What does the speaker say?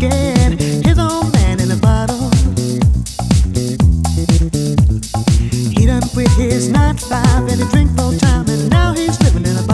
scared. His old man in a bottle. He done quit his 9 to 5 and he drink full time, and now he's living in a bottle.